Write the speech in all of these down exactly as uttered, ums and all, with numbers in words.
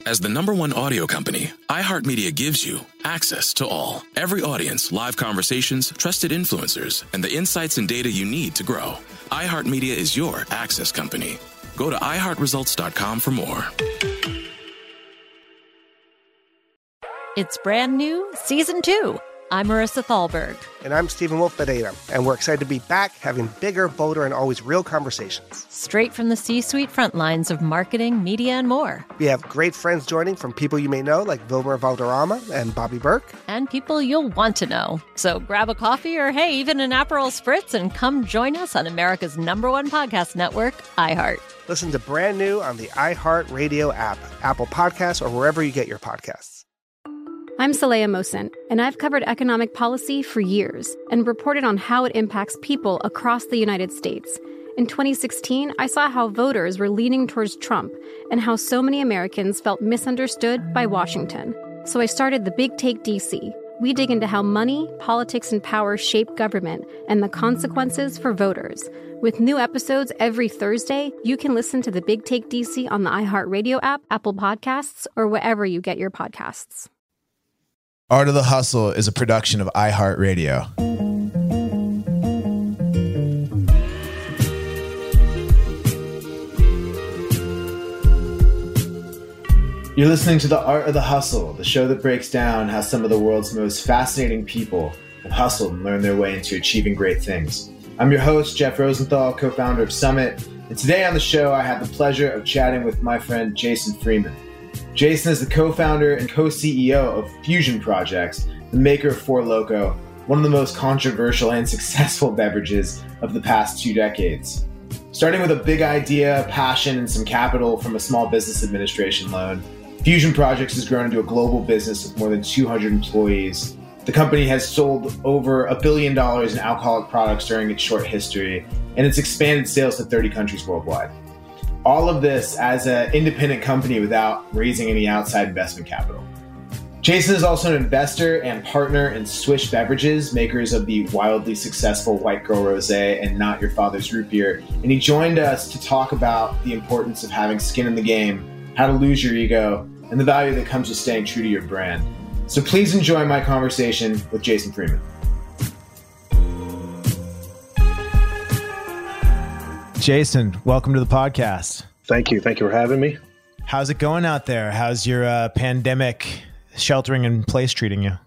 As the number one audio company, iHeartMedia gives you access to all. Every audience, live conversations, trusted influencers, and the insights and data you need to grow. iHeartMedia is your access company. Go to i heart results dot com for more. It's brand new, season two. I'm Marissa Thalberg. And I'm Stephen Wolf Bedeta, and we're excited to be back having bigger, bolder, and always real conversations. Straight from the C-suite front lines of marketing, media, and more. We have great friends joining from people you may know, like Wilmer Valderrama and Bobby Burke. And people you'll want to know. So grab a coffee or, hey, even an Aperol Spritz and come join us on America's number one podcast network, iHeart. Listen to Brand New on the iHeartRadio app, Apple Podcasts, or wherever you get your podcasts. I'm Saleha Mohsin, and I've covered economic policy for years and reported on how it impacts people across the United States. In twenty sixteen, I saw how voters were leaning towards Trump and how so many Americans felt misunderstood by Washington. So I started The Big Take D C. We dig into how money, politics, and power shape government and the consequences for voters. With new episodes every Thursday, you can listen to The Big Take D C on the iHeartRadio app, Apple Podcasts, or wherever you get your podcasts. Art of the Hustle is a production of iHeartRadio. You're listening to The Art of the Hustle, the show that breaks down how some of the world's most fascinating people have hustled and learned their way into achieving great things. I'm your host, Jeff Rosenthal, co-founder of Summit, and today on the show I have the pleasure of chatting with my friend Jason Freeman. Jason is the co-founder and co-C E O of Fusion Projects, the maker of Four Loko, one of the most controversial and successful beverages of the past two decades. Starting with a big idea, passion, and some capital from a small business administration loan, Fusion Projects has grown into a global business with more than two hundred employees. The company has sold over a billion dollars in alcoholic products during its short history, and it's expanded sales to thirty countries worldwide. All of this as an independent company without raising any outside investment capital. Jason is also an investor and partner in Swish Beverages, makers of the wildly successful White Girl Rosé and Not Your Father's Root Beer. And he joined us to talk about the importance of having skin in the game, how to lose your ego, and the value that comes with staying true to your brand. So please enjoy my conversation with Jason Freeman. Jason, welcome to the podcast. Thank you. Thank you for having me. How's it going out there? How's your uh, pandemic sheltering in place treating you?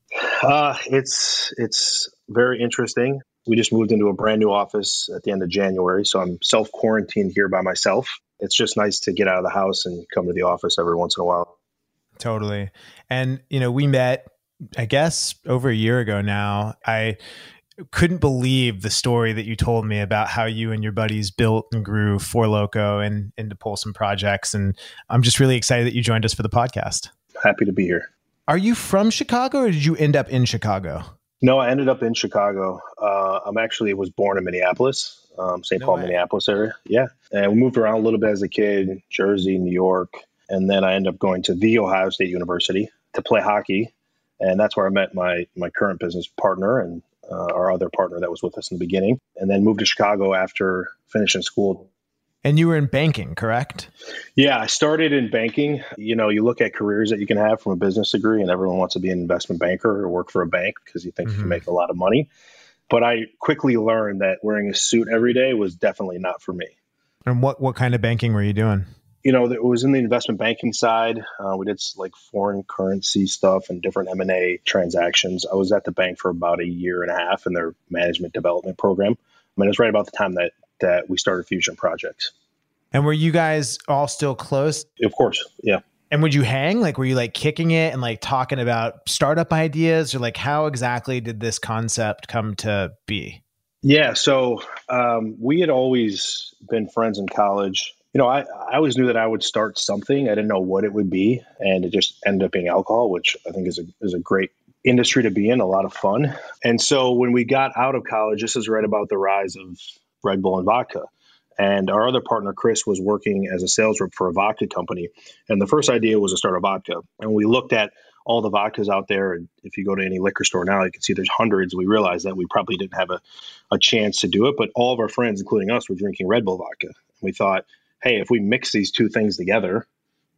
Uh, it's it's very interesting. We just moved into a brand new office at the end of January, so I'm self-quarantined here by myself. It's just nice to get out of the house and come to the office every once in a while. Totally. And, you know, we met, I guess, over a year ago now. I couldn't believe the story that you told me about how you and your buddies built and grew Four Loko and into Polson Projects. And I'm just really excited that you joined us for the podcast. Happy to be here. Are you from Chicago or did you end up in Chicago? No, I ended up in Chicago. Uh, I'm actually was born in Minneapolis, um, Saint No Paul, way. Minneapolis area. Yeah. And we moved around a little bit as a kid, Jersey, New York. And then I ended up going to The Ohio State University to play hockey. And that's where I met my my current business partner and uh, our other partner that was with us in the beginning. And then moved to Chicago after finishing school. And you were in banking, correct? Yeah, I started in banking. You know, you look at careers that you can have from a business degree, and everyone wants to be an investment banker or work for a bank because you think mm-hmm. you can make a lot of money. But I quickly learned that wearing a suit every day was definitely not for me. And what, what kind of banking were you doing? You know, it was in the investment banking side. Uh, we did like foreign currency stuff and different M and A transactions. I was at the bank for about a year and a half in their management development program. I mean, it was right about the time that that we started Fusion Projects. And were you guys all still close? Of course, yeah. And would you hang? Like, were you like kicking it and like talking about startup ideas, or like how exactly did this concept come to be? Yeah, so um, we had always been friends in college. You know, I, I always knew that I would start something. I didn't know what it would be, and it just ended up being alcohol, which I think is a is a great industry to be in, a lot of fun. And so when we got out of college, this is right about the rise of Red Bull and vodka. And our other partner, Chris, was working as a sales rep for a vodka company. And the first idea was to start a vodka. And we looked at all the vodkas out there. And if you go to any liquor store now, you can see there's hundreds. We realized that we probably didn't have a, a chance to do it. But all of our friends, including us, were drinking Red Bull vodka. And we thought, hey, if we mix these two things together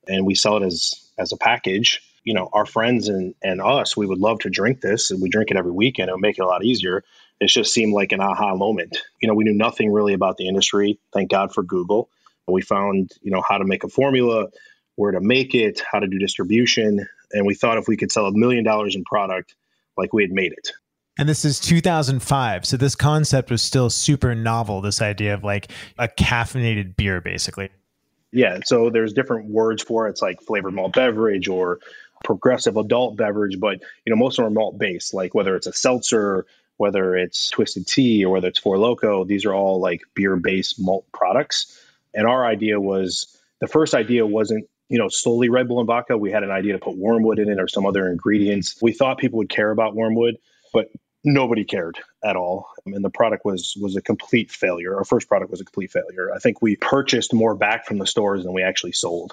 and we sell it as as a package. You know, our friends and, and us, we would love to drink this, and we drink it every weekend. It would make it a lot easier. It just seemed like an aha moment. You know, we knew nothing really about the industry. Thank God for Google. We found, you know, how to make a formula, where to make it, how to do distribution. And we thought if we could sell a million dollars in product, like we had made it. And this is two thousand five. So this concept was still super novel, this idea of like a caffeinated beer, basically. Yeah. So there's different words for it. It's like flavored malt beverage or progressive adult beverage. But, you know, most of them are malt based, like whether it's a seltzer, whether it's Twisted Tea, or whether it's Four Loko, these are all like beer based malt products. And our idea was, the first idea wasn't, you know, solely Red Bull and vodka. We had an idea to put wormwood in it or some other ingredients. We thought people would care about wormwood, but nobody cared at all. I mean, the product was was a complete failure. Our first product was a complete failure. I think we purchased more back from the stores than we actually sold.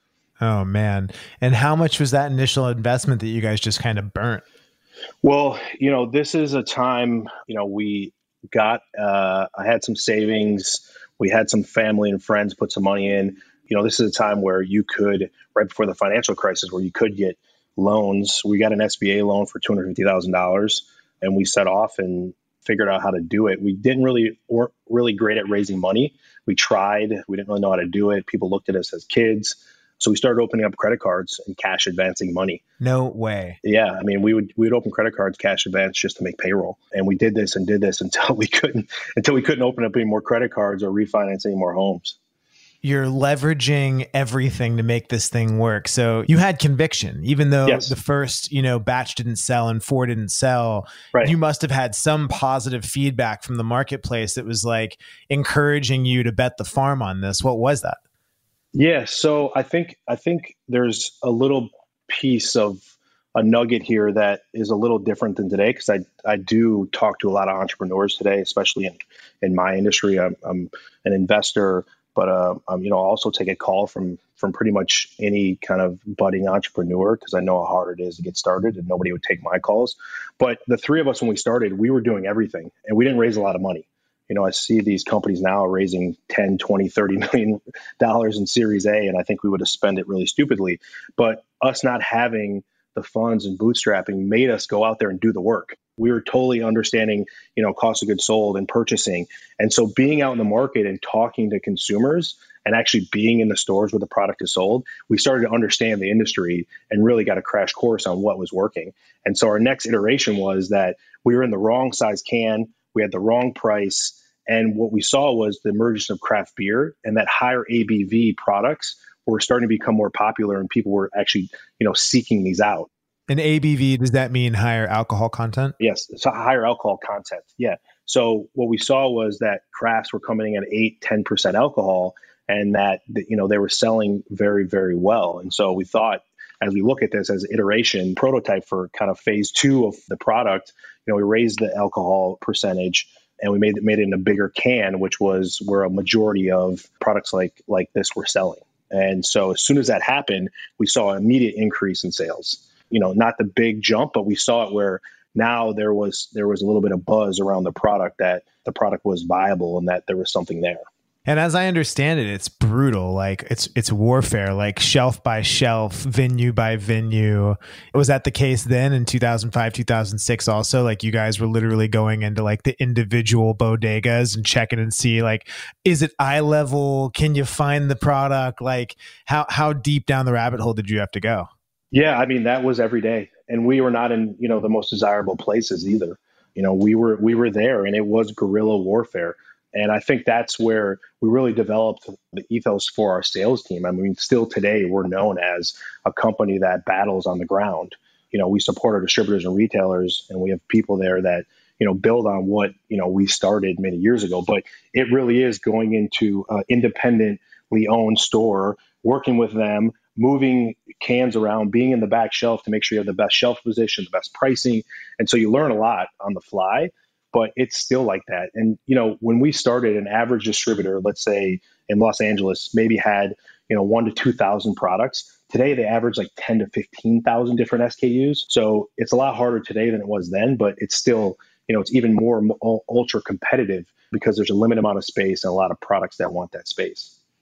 Oh, man. And how much was that initial investment that you guys just kind of burnt? Well, you know, this is a time, you know, we got, uh, I had some savings. We had some family and friends put some money in. You know, this is a time where you could, right before the financial crisis, where you could get loans. We got an S B A loan for two hundred fifty thousand dollars. And we set off and figured out how to do it. We didn't really, weren't really great at raising money. We tried, we didn't really know how to do it. People looked at us as kids. So we started opening up credit cards and cash advancing money. No way. Yeah. I mean, we would, we would open credit cards, cash advance just to make payroll. And we did this and did this until we couldn't, until we couldn't open up any more credit cards or refinance any more homes. You're leveraging everything to make this thing work. So you had conviction, even though Yes. the first, you know, batch didn't sell and four didn't sell. Right. You must have had some positive feedback from the marketplace that was like encouraging you to bet the farm on this. What was that? Yeah. So I think, I think there's a little piece of a nugget here that is a little different than today. Cause I, I do talk to a lot of entrepreneurs today, especially in, in my industry. I'm, I'm an investor. But, uh, um, you know, I also take a call from from pretty much any kind of budding entrepreneur, because I know how hard it is to get started, and nobody would take my calls. But the three of us, when we started, we were doing everything, and we didn't raise a lot of money. You know, I see these companies now raising ten, twenty, thirty million dollars in Series A, and I think we would have spent it really stupidly. But us not having the funds and bootstrapping made us go out there and do the work. We were totally understanding, you know, cost of goods sold and purchasing. And so being out in the market and talking to consumers and actually being in the stores where the product is sold, we started to understand the industry and really got a crash course on what was working. And so our next iteration was that we were in the wrong size can, we had the wrong price. And what we saw was the emergence of craft beer, and that higher A B V products were starting to become more popular, and people were actually, you know, seeking these out. And A B V, does that mean higher alcohol content? Yes, it's a higher alcohol content. Yeah. So what we saw was that crafts were coming in at eight, ten percent alcohol, and that, you know, they were selling very, very well. And so we thought, as we look at this as iteration prototype for kind of phase two of the product, you know, we raised the alcohol percentage and we made it, made it in a bigger can, which was where a majority of products like like this were selling. And so as soon as that happened, we saw an immediate increase in sales. You know, not the big jump, but we saw it where now there was there was a little bit of buzz around the product, that the product was viable and that there was something there. And as I understand it, it's brutal. Like it's it's warfare, like shelf by shelf, venue by venue. Was that the case then in two thousand five, two thousand six also? Like you guys were literally going into like the individual bodegas and checking and see like, is it eye level? Can you find the product? Like how how deep down the rabbit hole did you have to go? Yeah, I mean, that was every day. And we were not in, you know, the most desirable places either. You know, we were we were there, and it was guerrilla warfare. And I think that's where we really developed the ethos for our sales team. I mean, still today, we're known as a company that battles on the ground. You know, we support our distributors and retailers, and we have people there that, you know, build on what, you know, we started many years ago. But it really is going into an independently owned store, working with them, moving cans around, being in the back shelf to make sure you have the best shelf position, the best pricing. And so you learn a lot on the fly, but it's still like that. And, you know, when we started, an average distributor, let's say in Los Angeles, maybe had, you know, one to two thousand products. Today, they average like ten to fifteen thousand different S K Us. So it's a lot harder today than it was then, but it's still, you know, it's even more ultra competitive because there's a limited amount of space and a lot of products that want that space.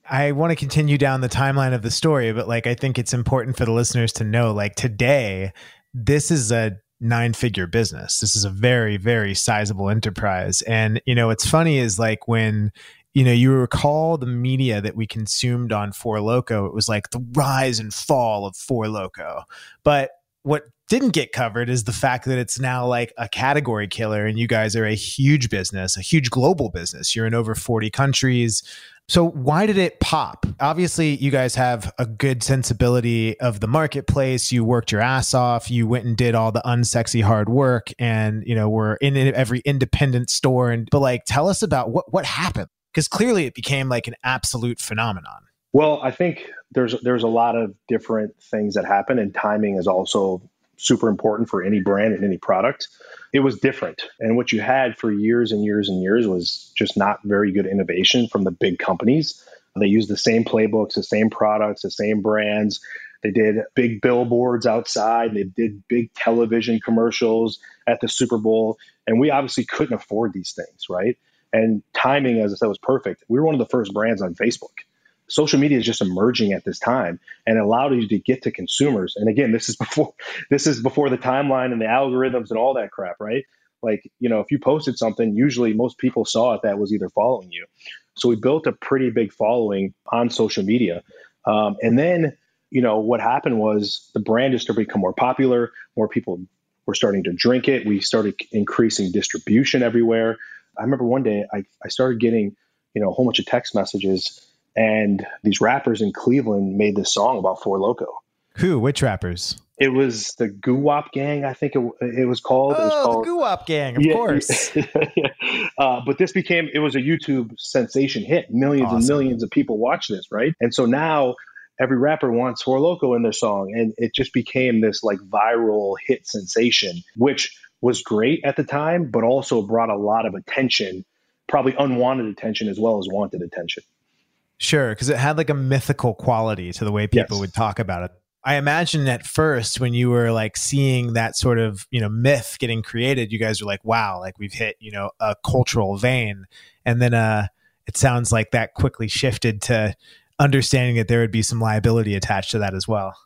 I want to continue down the timeline of the story, but like, I think it's important for the listeners to know, like today, this is a nine figure business. This is a very, very sizable enterprise. And, you know, what's funny is like when, you know, you recall the media that we consumed on Four Loko, it was like the rise and fall of Four Loko. But what didn't get covered is the fact that it's now like a category killer, and you guys are a huge business, a huge global business. You're in over forty countries. So why did it pop? Obviously, you guys have a good sensibility of the marketplace. You worked your ass off. You went and did all the unsexy hard work, and you know, we're in every independent store. And but like, tell us about what what happened, because clearly it became like an absolute phenomenon. Well, I think there's there's a lot of different things that happen, and timing is also super important for any brand and any product. It was different. And what you had for years and years and years was just not very good innovation from the big companies. They used the same playbooks, the same products, the same brands. They did big billboards outside. They did big television commercials at the Super Bowl. And we obviously couldn't afford these things, right? And timing, as I said, was perfect. We were one of the first brands on Facebook. Social media is just emerging at this time and allowed you to get to consumers. And again, this is before this is before the timeline and the algorithms and all that crap, right? Like, you know, if you posted something, usually most people saw it that was either following you. So we built a pretty big following on social media. Um, and then, you know, what happened was the brand just started to become more popular. More people were starting to drink it. We started increasing distribution everywhere. I remember one day I, I started getting, you know, a whole bunch of text messages. And these rappers in Cleveland made this song about Four Loko. Who? Which rappers? It was the Goo Wop Gang, I think it, it was called. Oh, it was called, the Goo Wop Gang, of yeah, course. yeah. Uh, but this became, it was a YouTube sensation hit. Millions awesome. and millions of people watch this, right? And so now every rapper wants Four Loko in their song. And it just became this like viral hit sensation, which was great at the time, but also brought a lot of attention, probably unwanted attention as well as wanted attention. Sure, because it had like a mythical quality to the way people yes. would talk about it. I imagine at first when you were like seeing that sort of, you know, myth getting created, you guys were like, wow, like we've hit, you know, a cultural vein. And then uh, it sounds like that quickly shifted to understanding that there would be some liability attached to that as well.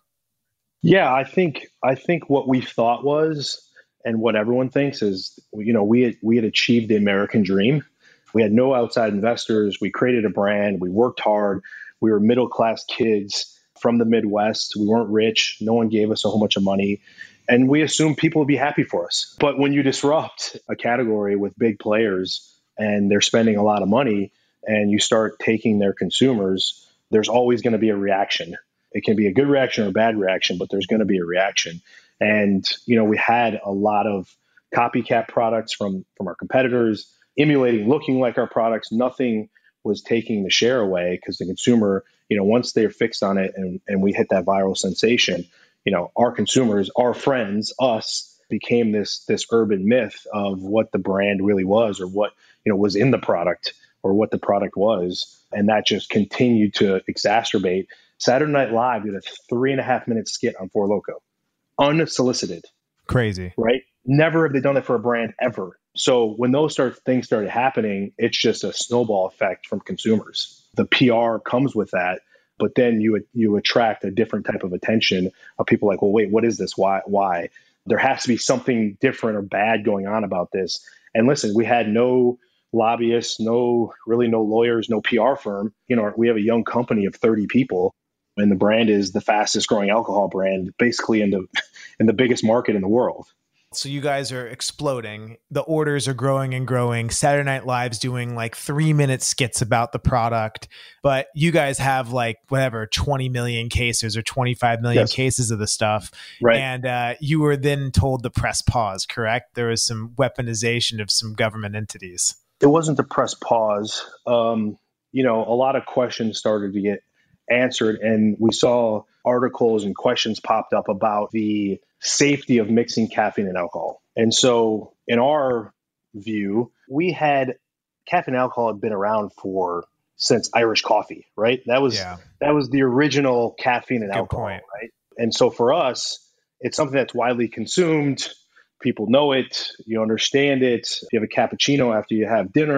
Yeah, I think I think what we thought was, and what everyone thinks is, you know, we had, we had achieved the American dream. We had no outside investors. We created a brand. We worked hard. We were middle-class kids from the Midwest. We weren't rich. No one gave us a whole bunch of money. And we assumed people would be happy for us. But when you disrupt a category with big players and they're spending a lot of money and you start taking their consumers, there's always going to be a reaction. It can be a good reaction or a bad reaction, but there's going to be a reaction. And, you know, we had a lot of copycat products from, from our competitors, emulating, looking like our products. Nothing was taking the share away because the consumer, you know, once they're fixed on it and, and we hit that viral sensation, you know, our consumers, our friends, us became this, this urban myth of what the brand really was, or what, you know, was in the product, or what the product was. And that just continued to exacerbate. Saturday Night Live did a three and a half minute skit on Four Loko, unsolicited. Crazy, right? Never have they done it for a brand ever. So when those start, things started happening, it's just a snowball effect from consumers. The P R comes with that, but then you you attract a different type of attention of people like, well, wait, what is this? Why? Why? There has to be something different or bad going on about this. And listen, we had no lobbyists, no really no lawyers, no P R firm. You know, we have a young company of thirty people, and the brand is the fastest growing alcohol brand, basically in the in the biggest market in the world. So you guys are exploding. The orders are growing and growing. Saturday Night Live's doing like three minute skits about the product, but you guys have like whatever, twenty million cases or twenty-five million yes. cases of the stuff. Right. And uh, you were then told to press pause, correct? There was some weaponization of some government entities. It wasn't to press pause. Um, you know, a lot of questions started to get answered, and we saw articles and questions popped up about the safety of mixing caffeine and alcohol. And so in our view, we had caffeine and alcohol had been around for since Irish coffee, right? That was yeah. that was the original caffeine and Good alcohol, point. right? And so for us, it's something that's widely consumed. People know it, you understand it. If you have a cappuccino after you have dinner,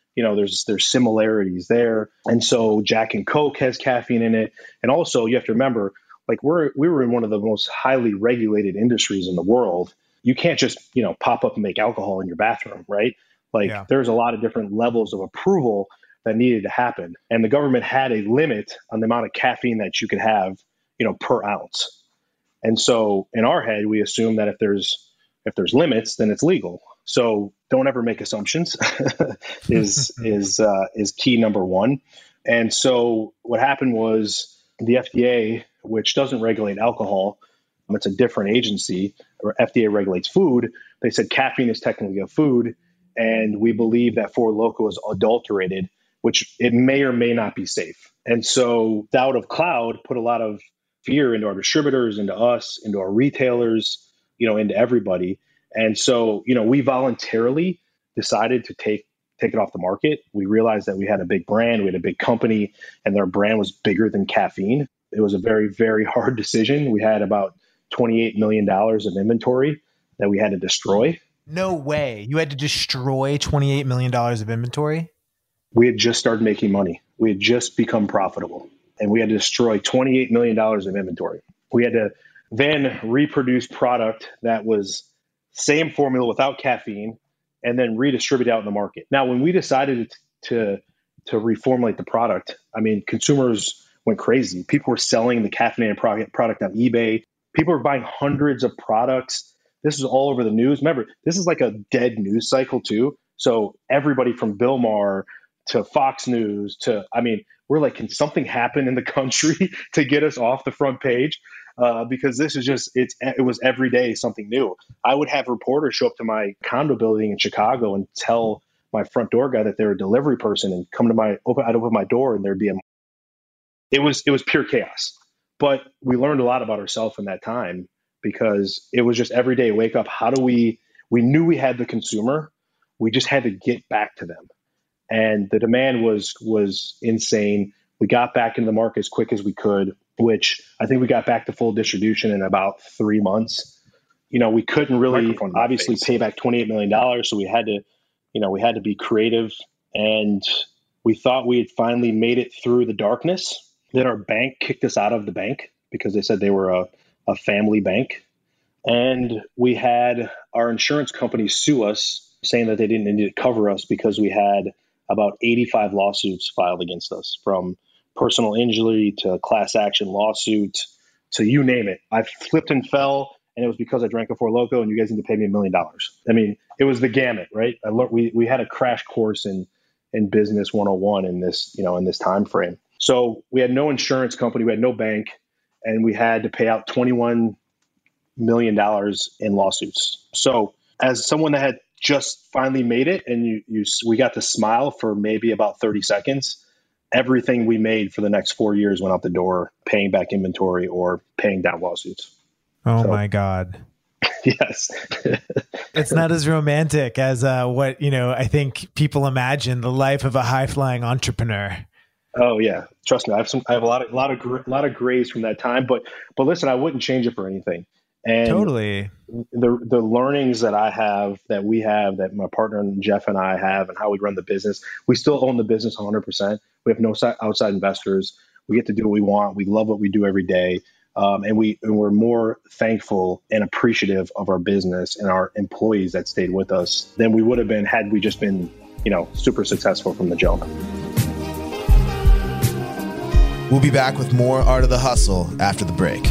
you know, there's there's similarities there. And so Jack and Coke has caffeine in it. And also you have to remember, like we're we were in one of the most highly regulated industries in the world. You can't just, you know, pop up and make alcohol in your bathroom, right? Like yeah. there's a lot of different levels of approval that needed to happen. And the government had a limit on the amount of caffeine that you could have, you know, per ounce. And so in our head, we assume that if there's if there's limits, then it's legal. So don't ever make assumptions is is uh, is key number one. And so what happened was the F D A, which doesn't regulate alcohol, it's a different agency, or F D A regulates food. They said caffeine is technically a food, and we believe that Four Loko is adulterated, which it may or may not be safe. And so Doubt of Cloud put a lot of fear into our distributors, into us, into our retailers, you know, into everybody. And so, you know, we voluntarily decided to take take it off the market. We realized that we had a big brand, we had a big company, and their brand was bigger than caffeine. It was a very, very hard decision. We had about twenty-eight million dollars of inventory that we had to destroy. No way. You had to destroy twenty-eight million dollars of inventory? We had just started making money. We had just become profitable, and we had to destroy twenty-eight million dollars of inventory. We had to then reproduce product that was same formula without caffeine and then redistribute out in the market. Now, when we decided to, to reformulate the product, I mean, consumers went crazy. People were selling the caffeinated product, product on eBay. People were buying hundreds of products. This was all over the news. Remember, this is like a dead news cycle too. So everybody from Bill Maher to Fox News to, I mean, we're like, can something happen in the country to get us off the front page? Uh, because this is just, it's, it was every day something new. I would have reporters show up to my condo building in Chicago and tell my front door guy that they're a delivery person and come to my, open, I'd open my door and there'd be a, it was, it was pure chaos. But we learned a lot about ourselves in that time because it was just every day wake up. How do we, we knew we had the consumer. We just had to get back to them. And the demand was, was insane. We got back into the market as quick as we could, which I think we got back to full distribution in about three months. You know, we couldn't really obviously pay back twenty-eight million dollars. So we had to, you know, we had to be creative, and we thought we had finally made it through the darkness. Then our bank kicked us out of the bank because they said they were a, a family bank. And we had our insurance company sue us saying that they didn't need to cover us because we had about eighty-five lawsuits filed against us, from personal injury to class action lawsuit to you name it. I flipped and fell, and it was because I drank a Four Loko, and you guys need to pay me a million dollars. I mean, it was the gamut, right? I learned, we we had a crash course in in business one oh one in this, you know, in this time frame. So we had no insurance company, we had no bank, and we had to pay out twenty-one million dollars in lawsuits. So as someone that had just finally made it, and you, you we got to smile for maybe about thirty seconds, everything we made for the next four years went out the door, paying back inventory or paying down lawsuits. Oh so, my God. Yes. It's not as romantic as uh, what, you know, I think people imagine the life of a high flying entrepreneur. Oh yeah. Trust me. I have some, I have a lot of, a lot of, a lot of grays from that time, but, but listen, I wouldn't change it for anything. And totally. The the learnings that I have, that we have, that my partner Jeff and I have, and how we run the business, we still own the business one hundred percent. We have no outside investors. We get to do what we want. We love what we do every day. Um, and, we, and we're more thankful and appreciative of our business and our employees that stayed with us than we would have been had we just been, you know, super successful from the jump. We'll be back with more Art of the Hustle after the break.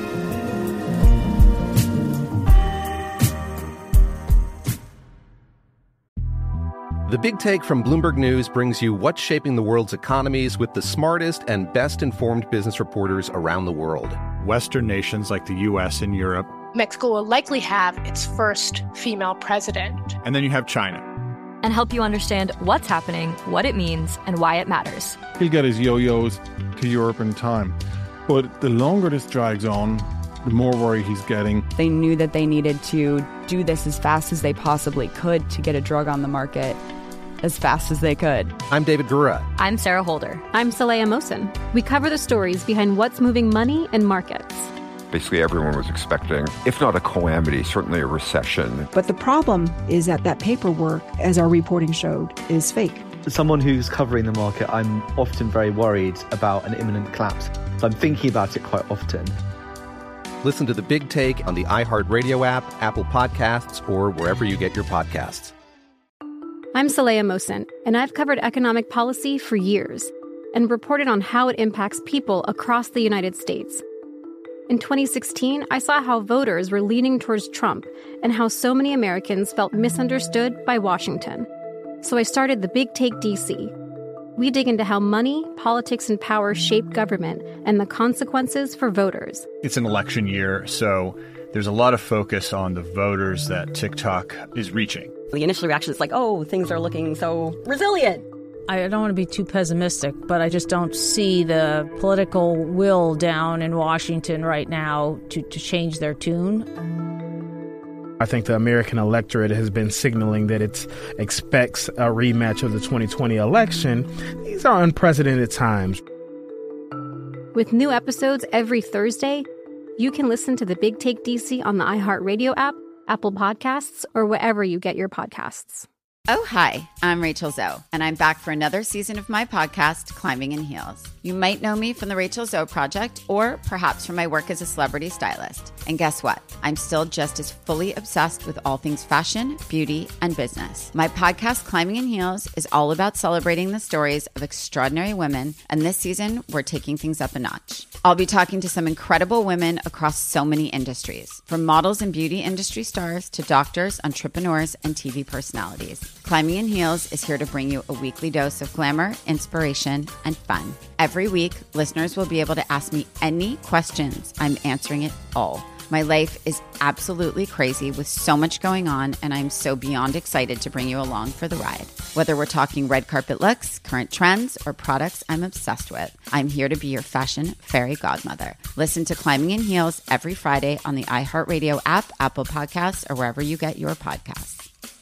The Big Take from Bloomberg News brings you what's shaping the world's economies with the smartest and best-informed business reporters around the world. Western nations like the U S and Europe. Mexico will likely have its first female president. And then you have China. And help you understand what's happening, what it means, and why it matters. He'll get his yo-yos to Europe in time. But the longer this drags on, the more worry he's getting. They knew that they needed to do this as fast as they possibly could to get a drug on the market as fast as they could. I'm David Gura. I'm Sarah Holder. I'm Saleha Mohsen. We cover the stories behind what's moving money and markets. Basically, everyone was expecting, if not a calamity, certainly a recession. But the problem is that that paperwork, as our reporting showed, is fake. someone who's covering the market, I'm often very worried about an imminent collapse. So I'm thinking about it quite often. Listen to The Big Take on the iHeartRadio app, Apple Podcasts, or wherever you get your podcasts. I'm Saleha Mohsin, and I've covered economic policy for years and reported on how it impacts people across the United States. In twenty sixteen, I saw how voters were leaning towards Trump and how so many Americans felt misunderstood by Washington. So I started The Big Take D C. We dig into how money, politics, and power shape government and the consequences for voters. It's an election year, so there's a lot of focus on the voters that TikTok is reaching. The initial reaction is like, oh, things are looking so resilient. I don't want to be too pessimistic, but I just don't see the political will down in Washington right now to, to change their tune. I think the American electorate has been signaling that it expects a rematch of the twenty twenty election. These are unprecedented times. With new episodes every Thursday, you can listen to The Big Take D C on the iHeartRadio app, Apple Podcasts, or wherever you get your podcasts. Oh, hi, I'm Rachel Zoe, and I'm back for another season of my podcast, Climbing in Heels. You might know me from the Rachel Zoe Project, or perhaps from my work as a celebrity stylist. And guess what? I'm still just as fully obsessed with all things fashion, beauty, and business. My podcast, Climbing in Heels, is all about celebrating the stories of extraordinary women, and this season, we're taking things up a notch. I'll be talking to some incredible women across so many industries, from models and beauty industry stars to doctors, entrepreneurs, and T V personalities. Climbing in Heels is here to bring you a weekly dose of glamour, inspiration, and fun. Every week, listeners will be able to ask me any questions. I'm answering it all. My life is absolutely crazy with so much going on, and I'm so beyond excited to bring you along for the ride. Whether we're talking red carpet looks, current trends, or products I'm obsessed with, I'm here to be your fashion fairy godmother. Listen to Climbing in Heels every Friday on the iHeartRadio app, Apple Podcasts, or wherever you get your podcasts.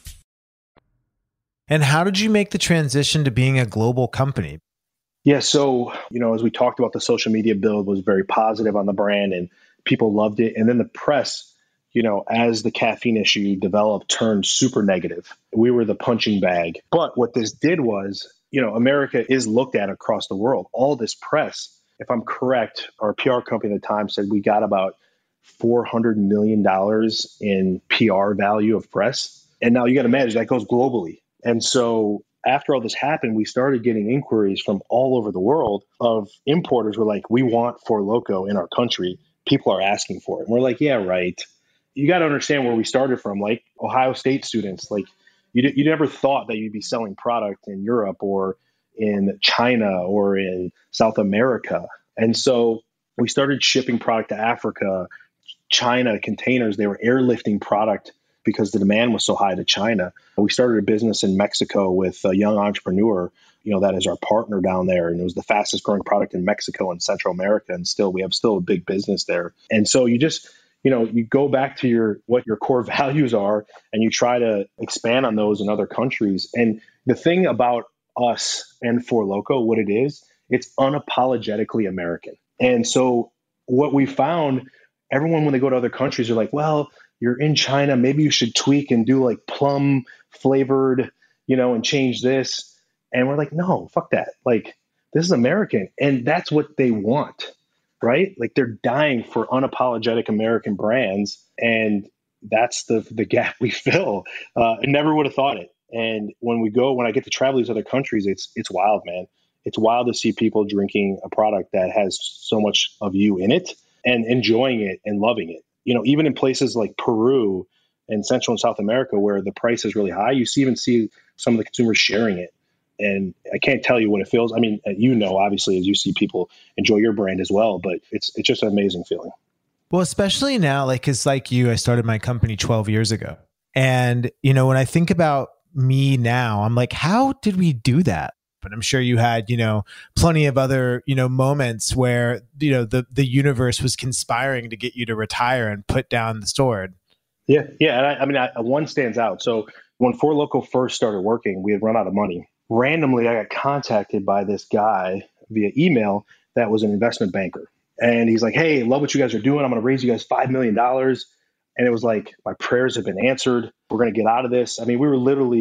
And how did you make the transition to being a global company? Yeah, so, you know, as we talked about, the social media build was very positive on the brand and people loved it. And then the press, you know, as the caffeine issue developed, turned super negative. We were the punching bag. But what this did was, you know, America is looked at across the world. All this press, if I'm correct, our P R company at the time said we got about four hundred million dollars in P R value of press. And now you got to imagine that goes globally. And so after all this happened, we started getting inquiries from all over the world of importers were like, we want Four Loko in our country. People are asking for it. And we're like, yeah, right. You got to understand where we started from, like Ohio State students. Like you, you never thought that you'd be selling product in Europe or in China or in South America. And so we started shipping product to Africa, China, containers. They were airlifting product because the demand was so high to China. We started a business in Mexico with a young entrepreneur, you know, that is our partner down there. And it was the fastest growing product in Mexico and Central America. And still, we have still a big business there. And so you just, you know, you go back to your, what your core values are, and you try to expand on those in other countries. And the thing about us and Four Loko, what it is, it's unapologetically American. And so what we found, everyone, when they go to other countries, are like, well, you're in China, maybe you should tweak and do like plum flavored, you know, and change this. And we're like, no, fuck that. Like, this is American. And that's what they want, right? Like, they're dying for unapologetic American brands. And that's the the gap we fill. Uh, I never would have thought it. And when we go, when I get to travel these other countries, it's it's wild, man. It's wild to see people drinking a product that has so much of you in it and enjoying it and loving it. You know, even in places like Peru and Central and South America, where the price is really high, you see, even see some of the consumers sharing it. And I can't tell you what it feels. I mean, you know, obviously, as you see people enjoy your brand as well, but it's it's just an amazing feeling. Well, especially now, like, cause like you, I started my company twelve years ago. And, you know, when I think about me now, I'm like, how did we do that? But I'm sure you had, you know, plenty of other, you know, moments where, you know, the, the universe was conspiring to get you to retire and put down the sword. Yeah. Yeah. And I, I mean, I, one stands out. So when Four Loko first started working, we had run out of money. Randomly, I got contacted by this guy via email that was an investment banker. And he's like, hey, love what you guys are doing. I'm going to raise you guys five million dollars. And it was like, my prayers have been answered. We're going to get out of this. I mean, we were literally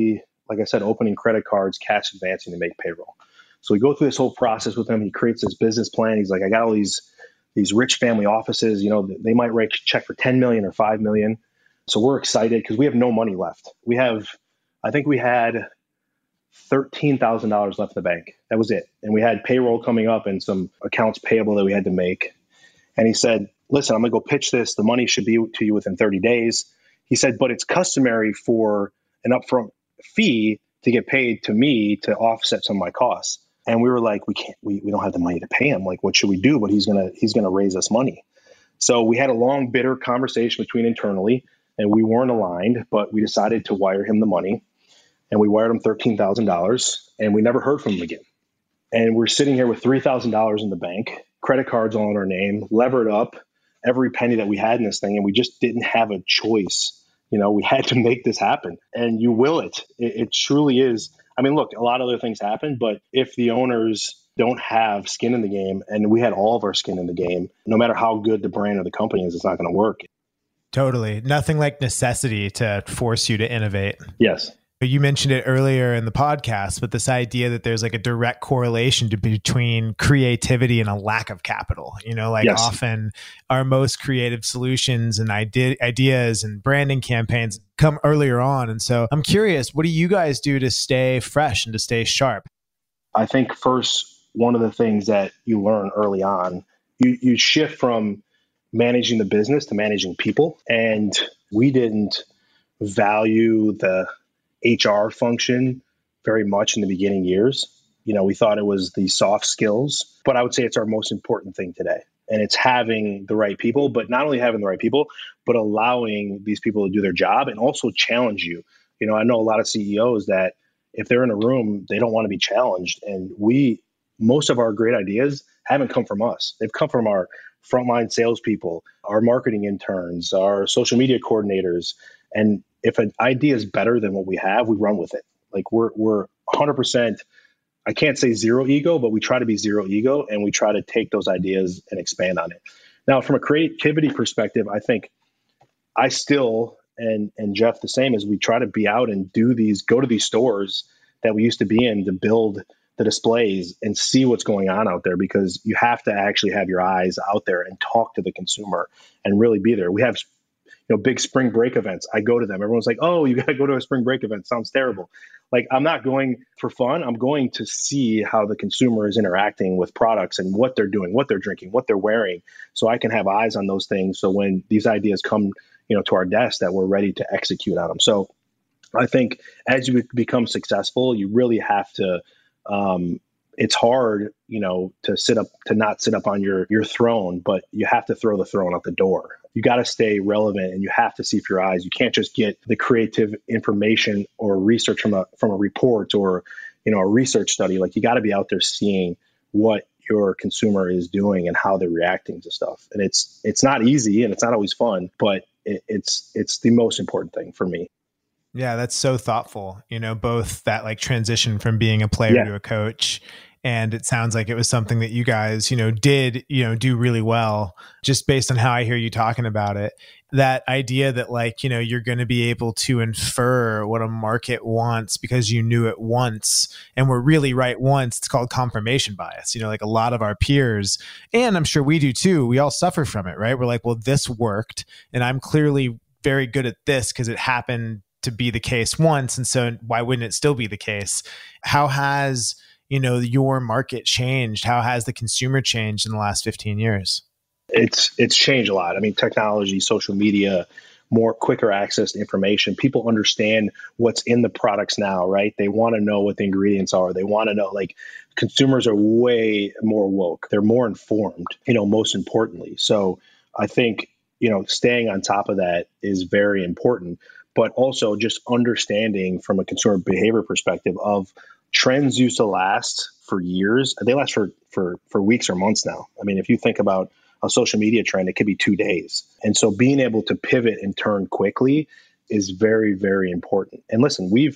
like I said, opening credit cards, cash advancing to make payroll. So we go through this whole process with him. He creates this business plan. He's like, I got all these these rich family offices. You know, they might write a check for ten million or five million. So we're excited because we have no money left. We have, I think we had thirteen thousand dollars left in the bank. That was it. And we had payroll coming up and some accounts payable that we had to make. And he said, listen, I'm going to go pitch this. The money should be to you within thirty days. He said, but it's customary for an upfront fee to get paid to me to offset some of my costs. And we were like, we can't, we, we don't have the money to pay him. Like, what should we do? But he's going to, he's going to raise us money. So we had a long, bitter conversation between internally, and we weren't aligned, but we decided to wire him the money, and we wired him thirteen thousand dollars, and we never heard from him again. And we're sitting here with three thousand dollars in the bank, credit cards all in our name, levered up every penny that we had in this thing. And we just didn't have a choice. You know, we had to make this happen, and you will it. It, it truly is. I mean, look, a lot of other things happen, but if the owners don't have skin in the game, and we had all of our skin in the game, no matter how good the brand or the company is, it's not going to work. Totally. Nothing like necessity to force you to innovate. Yes. You mentioned it earlier in the podcast, but this idea that there's like a direct correlation to between creativity and a lack of capital. You know, like yes. often our most creative solutions and ide- ideas and branding campaigns come earlier on. And so I'm curious, what do you guys do to stay fresh and to stay sharp? I think first, one of the things that you learn early on, you, you shift from managing the business to managing people. And we didn't value the H R function very much in the beginning years. You know, we thought it was the soft skills, but I would say it's our most important thing today. And it's having the right people, but not only having the right people, but allowing these people to do their job and also challenge you. You know, I know a lot of C E Os that if they're in a room, they don't want to be challenged. And we, most of our great ideas haven't come from us. They've come from our frontline salespeople, our marketing interns, our social media coordinators. And if an idea is better than what we have, we run with it. Like we're we're one hundred percent, I can't say zero ego, but we try to be zero ego, and we try to take those ideas and expand on it. Now, from a creativity perspective, I think I still, and and Jeff the same, as we try to be out and do these, go to these stores that we used to be in to build the displays and see what's going on out there, because you have to actually have your eyes out there and talk to the consumer and really be there. We have You know, big spring break events. I go to them. Everyone's like, oh, you got to go to a spring break event. Sounds terrible. Like, I'm not going for fun. I'm going to see how the consumer is interacting with products and what they're doing, what they're drinking, what they're wearing, so I can have eyes on those things. So when these ideas come, you know, to our desk, that we're ready to execute on them. So I think as you become successful, you really have to, um, it's hard, you know, to sit up, to not sit up on your, your throne, but you have to throw the throne out the door. You got to stay relevant, and you have to see for your eyes. You can't just get the creative information or research from a, from a report or, you know, a research study. Like, you got to be out there seeing what your consumer is doing and how they're reacting to stuff. And it's, it's not easy, and it's not always fun, but it, it's, it's the most important thing for me. Yeah, that's so thoughtful. You know, both that like transition from being a player yeah. to a coach. And it sounds like it was something that you guys, you know, did, you know, do really well, just based on how I hear you talking about it. That idea that, like, you know, you're going to be able to infer what a market wants because you knew it once and were really right once. It's called confirmation bias. You know, like a lot of our peers, and I'm sure we do too, we all suffer from it, right? We're like, well, this worked, and I'm clearly very good at this because it happened to be the case once. And so why wouldn't it still be the case? How has, you know, your market changed? How has the consumer changed in the last fifteen years? It's it's changed a lot. I mean, technology, social media, more quicker access to information. People understand what's in the products now, right? They want to know what the ingredients are. They want to know, like, consumers are way more woke. They're more informed, you know, most importantly. So I think, you know, staying on top of that is very important, but also just understanding from a consumer behavior perspective of trends used to last for years. They last for, for, for weeks or months now. I mean, if you think about a social media trend, it could be two days. And so being able to pivot and turn quickly is very, very important. And listen, we've,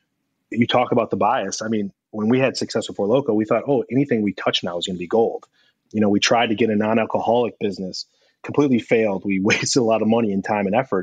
you talk about the bias. I mean, when we had Success with Four Loko, we thought, oh, anything we touch now is going to be gold. You know, we tried to get a non-alcoholic business, completely failed. We wasted a lot of money and time and effort.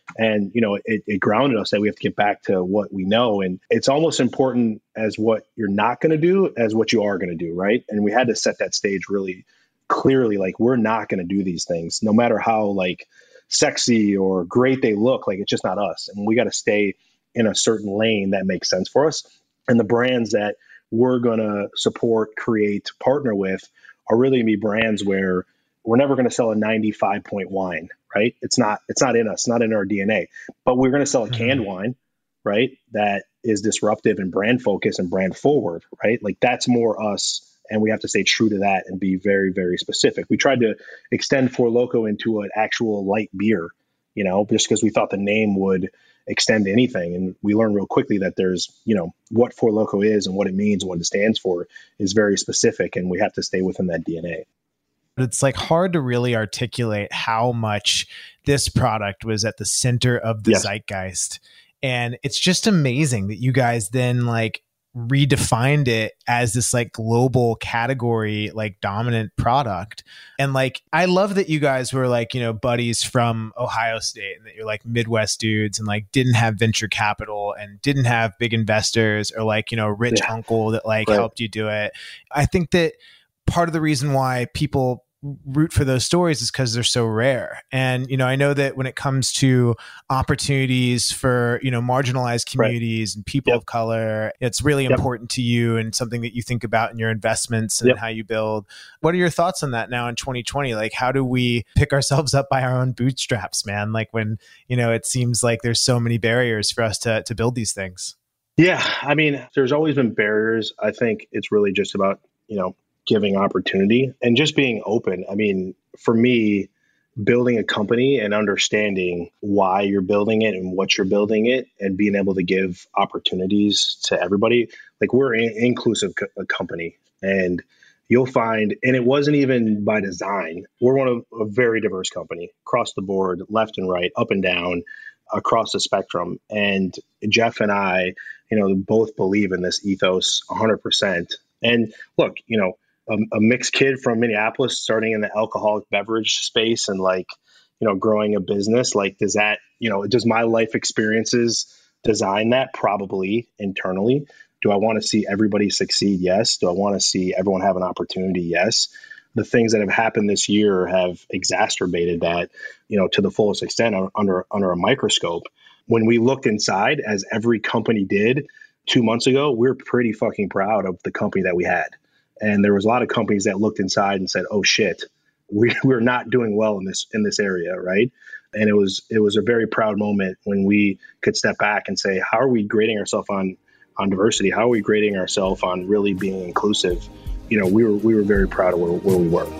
And, you know, it, it grounded us that we have to get back to what we know. And it's almost important as what you're not going to do as what you are going to do, right? And we had to set that stage really clearly, like, we're not going to do these things, no matter how, like, sexy or great they look. Like, it's just not us. And we got to stay in a certain lane that makes sense for us. And the brands that we're going to support, create, partner with are really going to be brands where we're never going to sell a ninety-five point wine, right? It's not, it's not in us, not in our D N A, but we're going to sell a canned mm-hmm. wine, right? That is disruptive and brand focused and brand forward, right? Like, that's more us. And we have to stay true to that and be very, very specific. We tried to extend Four Loko into an actual light beer, you know, just because we thought the name would extend to anything. And we learned real quickly that there's, you know, what Four Loko is and what it means and what it stands for is very specific. And we have to stay within that D N A. It's like hard to really articulate how much this product was at the center of the yes. zeitgeist. And it's just amazing that you guys then like redefined it as this like global category, like dominant product. And like, I love that you guys were like, you know, buddies from Ohio State and that you're like Midwest dudes and like didn't have venture capital and didn't have big investors or like, you know, rich yeah. uncle that like right. helped you do it. I think that part of the reason why people root for those stories is because they're so rare. And, you know, I know that when it comes to opportunities for, you know, marginalized communities right. and people yep. of color, it's really yep. important to you and something that you think about in your investments and yep. how you build. What are your thoughts on that now in twenty twenty? Like, how do we pick ourselves up by our own bootstraps, man? Like when, you know, it seems like there's so many barriers for us to to build these things. Yeah. I mean, there's always been barriers. I think it's really just about, you know, giving opportunity and just being open. I mean, for me, building a company and understanding why you're building it and what you're building it and being able to give opportunities to everybody. Like, we're an inclusive co- a company, and you'll find, and it wasn't even by design, we're one of a very diverse company across the board, left and right, up and down, across the spectrum. And Jeff and I, you know, both believe in this ethos one hundred percent. And look, you know, A, a mixed kid from Minneapolis starting in the alcoholic beverage space and like, you know, growing a business, like, does that, you know, does my life experiences design that? Probably internally. Do I want to see everybody succeed? Yes. Do I want to see everyone have an opportunity? Yes. The things that have happened this year have exacerbated that, you know, to the fullest extent under, under a microscope. When we looked inside, as every company did two months ago, we're pretty fucking proud of the company that we had. And there was a lot of companies that looked inside and said, "Oh shit, we, we're not doing well in this in this area," right? And it was it was a very proud moment when we could step back and say, "How are we grading ourselves on on diversity? How are we grading ourselves on really being inclusive?" You know, we were we were very proud of where, where we were.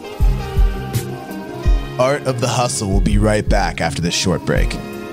Art of the Hustle will be right back after this short break.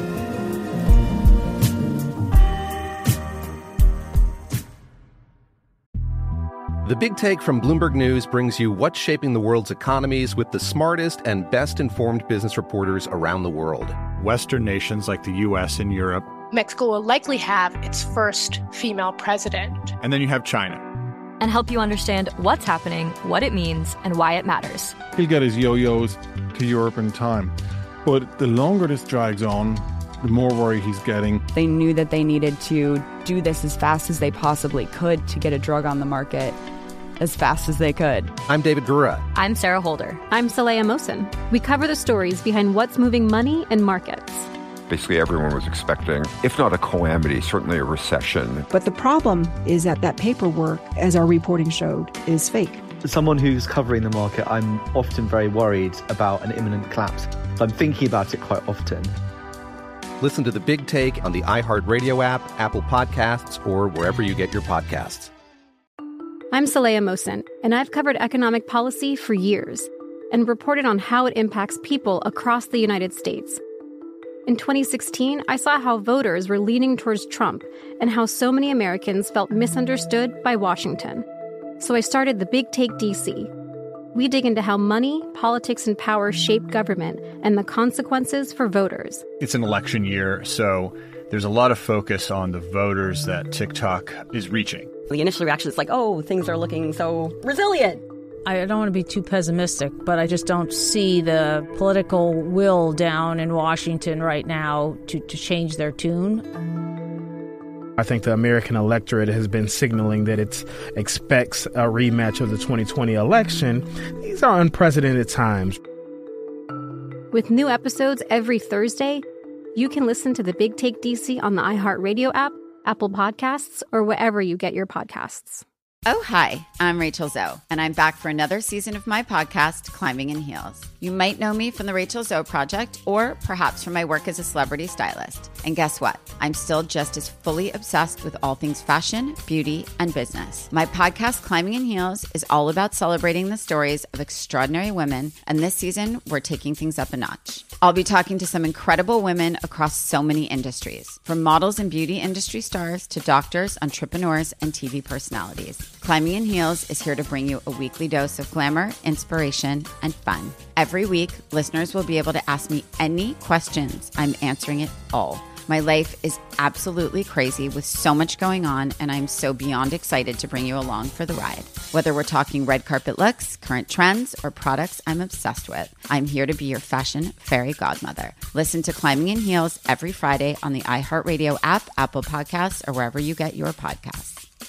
The Big Take from Bloomberg News brings you what's shaping the world's economies with the smartest and best-informed business reporters around the world. Western nations like the U S and Europe. Mexico will likely have its first female president. And then you have China. And help you understand what's happening, what it means, and why it matters. He'll get his yo-yos to Europe in time. But the longer this drags on, the more worry he's getting. They knew that they needed to do this as fast as they possibly could to get a drug on the market as fast as they could. I'm David Gura. I'm Sarah Holder. I'm Saleha Mohsin. We cover the stories behind what's moving money and markets. Basically, everyone was expecting, if not a calamity, certainly a recession. But the problem is that that paperwork, as our reporting showed, is fake. As someone who's covering the market, I'm often very worried about an imminent collapse. So I'm thinking about it quite often. Listen to The Big Take on the iHeartRadio app, Apple Podcasts, or wherever you get your podcasts. I'm Saleha Mohsin, and I've covered economic policy for years and reported on how it impacts people across the United States. In twenty sixteen, I saw how voters were leaning towards Trump and how so many Americans felt misunderstood by Washington. So I started The Big Take D C. We dig into how money, politics, and power shape government and the consequences for voters. It's an election year, so there's a lot of focus on the voters that TikTok is reaching. The initial reaction is like, oh, things are looking so resilient. I don't want to be too pessimistic, but I just don't see the political will down in Washington right now to, to change their tune. I think the American electorate has been signaling that it expects a rematch of the twenty twenty election. These are unprecedented times. With new episodes every Thursday, you can listen to The Big Take D C on the iHeartRadio app, Apple Podcasts, or wherever you get your podcasts. Oh, hi, I'm Rachel Zoe, and I'm back for another season of my podcast, Climbing in Heels. You might know me from the Rachel Zoe Project, or perhaps from my work as a celebrity stylist. And guess what? I'm still just as fully obsessed with all things fashion, beauty, and business. My podcast, Climbing in Heels, is all about celebrating the stories of extraordinary women, and this season, we're taking things up a notch. I'll be talking to some incredible women across so many industries, from models and beauty industry stars to doctors, entrepreneurs, and T V personalities. Climbing in Heels is here to bring you a weekly dose of glamour, inspiration, and fun. Every week, listeners will be able to ask me any questions. I'm answering it all. My life is absolutely crazy with so much going on, and I'm so beyond excited to bring you along for the ride. Whether we're talking red carpet looks, current trends, or products I'm obsessed with, I'm here to be your fashion fairy godmother. Listen to Climbing in Heels every Friday on the iHeartRadio app, Apple Podcasts, or wherever you get your podcasts.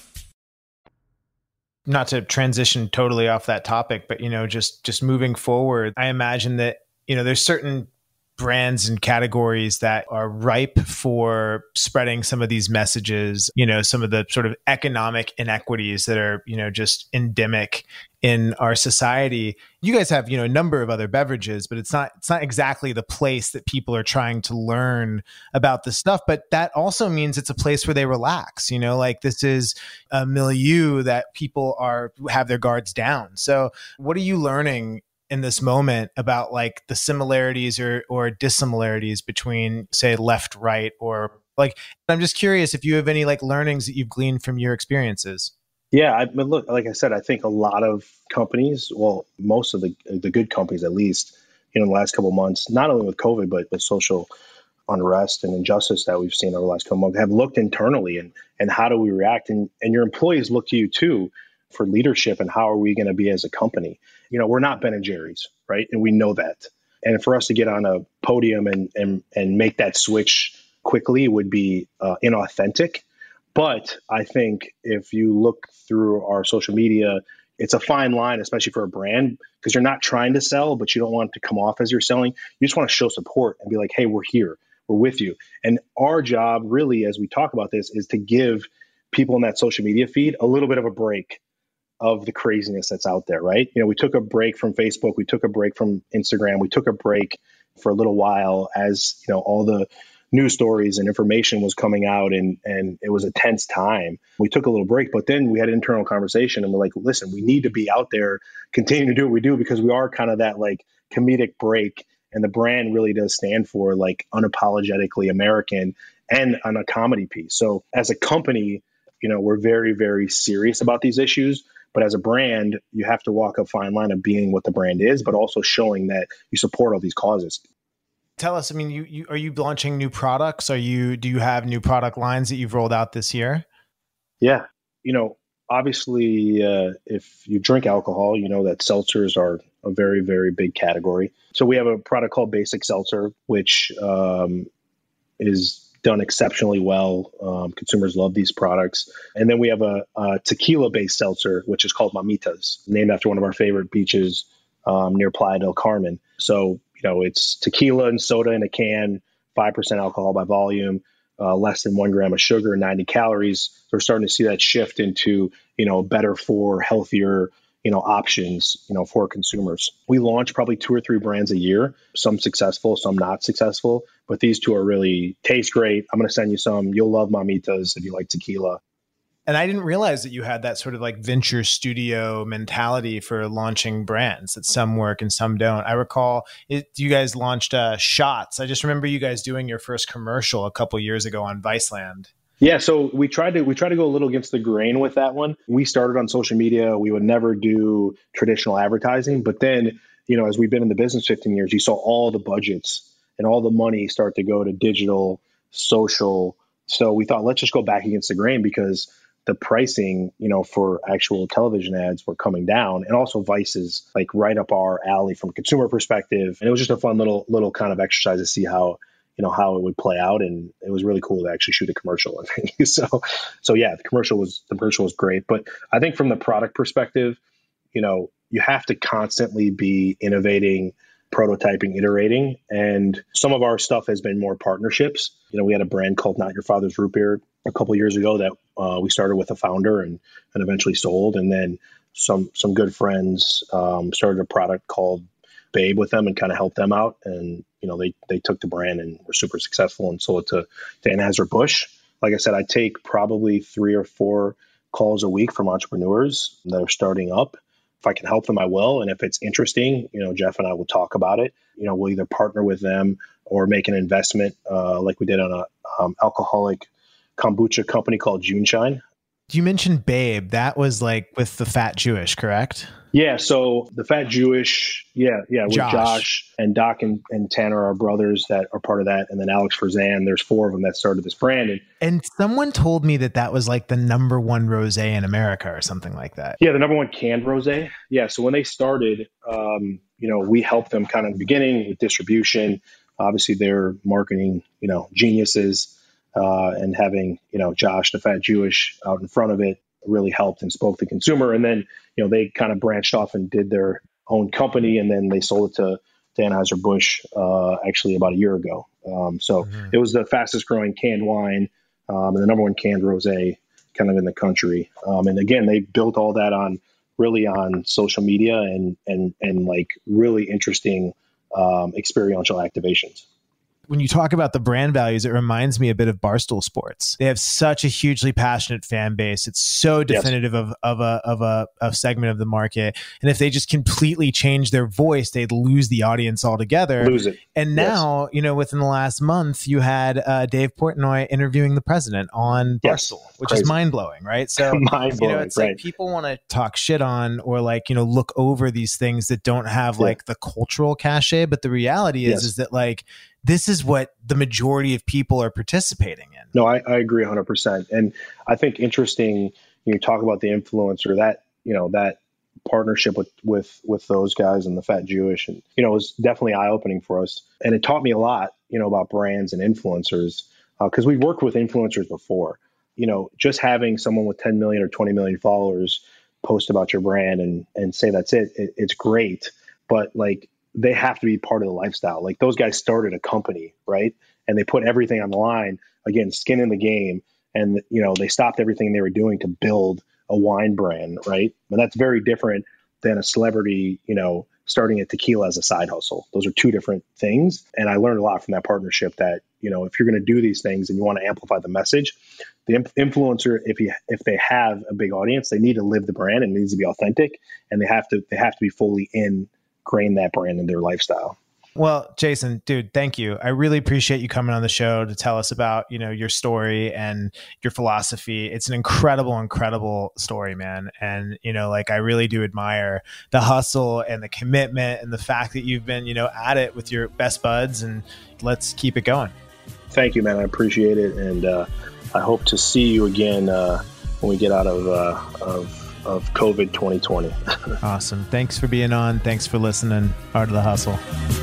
Not to transition totally off that topic, but, you know, just, just moving forward, I imagine that, you know, there's certain brands and categories that are ripe for spreading some of these messages, you know, some of the sort of economic inequities that are, you know, just endemic in our society. You guys have, you know, a number of other beverages, but it's not, it's not exactly the place that people are trying to learn about this stuff. But that also means it's a place where they relax, you know, like this is a milieu that people are, have their guards down. So what are you learning in this moment about like the similarities or or dissimilarities between, say, left, right, or like, I'm just curious if you have any like learnings that you've gleaned from your experiences. Yeah, I mean, look, like I said, I think a lot of companies, well, most of the the good companies, at least, you know, in the last couple of months, not only with COVID, but with social unrest and injustice that we've seen over the last couple of months, have looked internally and and how do we react? And and your employees look to you too for leadership and how are we going to be as a company? You know, we're not Ben and Jerry's, right? And we know that. And for us to get on a podium and and and make that switch quickly would be uh, inauthentic. But I think if you look through our social media, it's a fine line, especially for a brand, because you're not trying to sell, but you don't want it to come off as you're selling. You just want to show support and be like, hey, we're here. We're with you. And our job really, as we talk about this, is to give people in that social media feed a little bit of a break of the craziness that's out there, right? You know, we took a break from Facebook. We took a break from Instagram. We took a break for a little while as, you know, all the news stories and information was coming out and, and it was a tense time. We took a little break, but then we had an internal conversation and we're like, listen, we need to be out there, continue to do what we do because we are kind of that like comedic break. And the brand really does stand for like unapologetically American and on a comedy piece. So as a company, you know, we're very, very serious about these issues. But as a brand, you have to walk a fine line of being what the brand is, but also showing that you support all these causes. Tell us, I mean, you, you are you launching new products? Are you do you have new product lines that you've rolled out this year? Yeah. You know, obviously, uh, if you drink alcohol, you know that seltzers are a very, very big category. So we have a product called Basic Seltzer, which um, is done exceptionally well. Um, consumers love these products. And then we have a, a tequila-based seltzer, which is called Mamitas, named after one of our favorite beaches um, near Playa del Carmen. So, you know, it's tequila and soda in a can, five percent alcohol by volume, uh, less than one gram of sugar, ninety calories. So we're starting to see that shift into, you know, better for healthier, you know, options, you know, for consumers. We launch probably two or three brands a year, some successful, some not successful, but these two are really taste great. I'm going to send you some. You'll love Mamitas if you like tequila. And I didn't realize that you had that sort of like venture studio mentality for launching brands, that some work and some don't. I recall it, you guys launched uh, Shots. I just remember you guys doing your first commercial a couple years ago on Viceland. Yeah, so we tried to we tried to go a little against the grain with that one. We started on social media. We would never do traditional advertising. But then, you know, as we've been in the business fifteen years, you saw all the budgets and all the money start to go to digital, social. So we thought, let's just go back against the grain because the pricing, you know, for actual television ads were coming down, and also Vice is like right up our alley from a consumer perspective. And it was just a fun little little kind of exercise to see how, you know, how it would play out. And it was really cool to actually shoot a commercial. I think. So, so yeah, the commercial was, the commercial was great. But I think from the product perspective, you know, you have to constantly be innovating, prototyping, iterating. And some of our stuff has been more partnerships. You know, we had a brand called Not Your Father's Root Beer a couple of years ago that uh, we started with a founder and, and eventually sold. And then some, some good friends um, started a product called Babe with them and kind of helped them out. And, you know, they, they took the brand and were super successful and sold it to, to Anheuser-Busch. Like I said, I take probably three or four calls a week from entrepreneurs that are starting up. If I can help them, I will. And if it's interesting, you know, Jeff and I will talk about it. You know, we'll either partner with them or make an investment uh, like we did on a um, alcoholic kombucha company called Juneshine. You mentioned Babe. That was like with the Fat Jewish, correct? Yeah. So the Fat Jewish, yeah, yeah, with Josh, Josh and Doc and, and Tanner are brothers that are part of that. And then Alex Ferzan, there's four of them that started this brand. And, and someone told me that that was like the number one rosé in America or something like that. Yeah, the number one canned rosé. Yeah. So when they started, um, you know, we helped them kind of in the beginning with distribution. Obviously, they're marketing, you know, geniuses. Uh, and having, you know, Josh, the Fat Jewish, out in front of it really helped and spoke to the consumer. And then, you know, they kind of branched off and did their own company, and then they sold it to, to Anheuser-Busch uh, actually about a year ago. Um, so mm-hmm. It was the fastest growing canned wine um, and the number one canned rosé kind of in the country. Um, and again, they built all that on really on social media and and and like really interesting um, experiential activations. When you talk about the brand values, it reminds me a bit of Barstool Sports. They have such a hugely passionate fan base. It's so definitive yes. of, of a of a, a segment of the market. And if they just completely change their voice, they'd lose the audience altogether. Lose it. And now, yes. you know, within the last month, you had uh, Dave Portnoy interviewing the president on yes. Barstool, which Crazy. is mind blowing, right? So, mind-blowing, you know, it's right. like people want to talk shit on or like, you know, look over these things that don't have yeah. like the cultural cachet. But the reality is, yes. is that like, this is what the majority of people are participating in. No, I, I agree one hundred percent. And I think interesting, you talk about the influencer, that, you know, that partnership with, with, with those guys and the Fat Jewish, and, you know, it was definitely eye-opening for us. And it taught me a lot, you know, about brands and influencers, because uh, we worked with influencers before. You know, just having someone with ten million or twenty million followers post about your brand and, and say that's it, it, it's great. But like, they have to be part of the lifestyle. Like those guys started a company, right? And they put everything on the line, again, skin in the game. And, you know, they stopped everything they were doing to build a wine brand, right? And that's very different than a celebrity, you know, starting a tequila as a side hustle. Those are two different things. And I learned a lot from that partnership that, you know, if you're going to do these things and you want to amplify the message, the influencer, if you, if they have a big audience, they need to live the brand and it needs to be authentic, and they have to, they have to be fully in grain that brand in their lifestyle. Well, Jason, dude, thank you. I really appreciate you coming on the show to tell us about, you know, your story and your philosophy. It's an incredible, incredible story, man. And, you know, like I really do admire the hustle and the commitment and the fact that you've been, you know, at it with your best buds, and let's keep it going. Thank you, man. I appreciate it. And uh, I hope to see you again uh, when we get out of, uh, of, of COVID twenty twenty. Awesome. Thanks for being on. Thanks for listening. Art of the Hustle.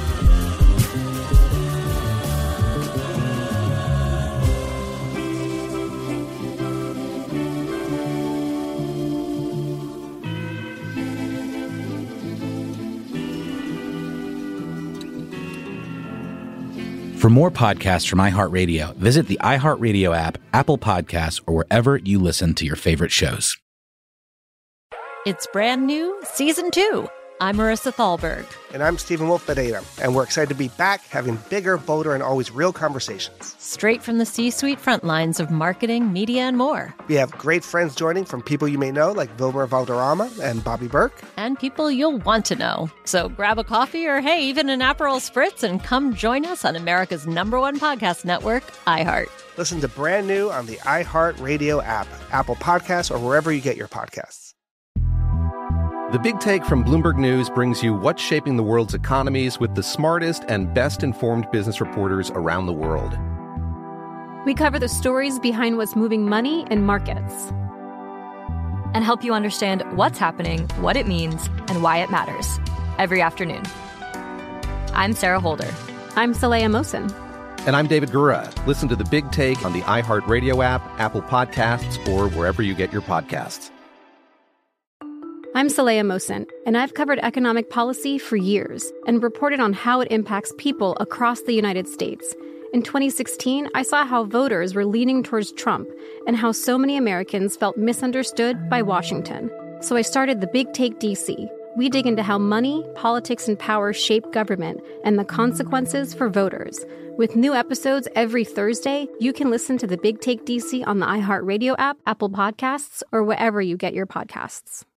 For more podcasts from iHeartRadio, visit the iHeartRadio app, Apple Podcasts, or wherever you listen to your favorite shows. It's brand new, season two. I'm Marissa Thalberg. And I'm Stephen Wolf Pereira. And we're excited to be back having bigger, bolder, and always real conversations. Straight from the C-suite front lines of marketing, media, and more. We have great friends joining from people you may know, like Wilmer Valderrama and Bobby Burke. And people you'll want to know. So grab a coffee or, hey, even an Aperol Spritz and come join us on America's number one podcast network, iHeart. Listen to Brand New on the iHeartRadio app, Apple Podcasts, or wherever you get your podcasts. The Big Take from Bloomberg News brings you what's shaping the world's economies with the smartest and best-informed business reporters around the world. We cover the stories behind what's moving money and markets and help you understand what's happening, what it means, and why it matters every afternoon. I'm Sarah Holder. I'm Saleha Mohsin. And I'm David Gura. Listen to The Big Take on the iHeartRadio app, Apple Podcasts, or wherever you get your podcasts. I'm Saleha Mohsin, and I've covered economic policy for years and reported on how it impacts people across the United States. In twenty sixteen, I saw how voters were leaning towards Trump and how so many Americans felt misunderstood by Washington. So I started The Big Take D C. We dig into how money, politics, and power shape government and the consequences for voters. With new episodes every Thursday, you can listen to The Big Take D C on the iHeartRadio app, Apple Podcasts, or wherever you get your podcasts.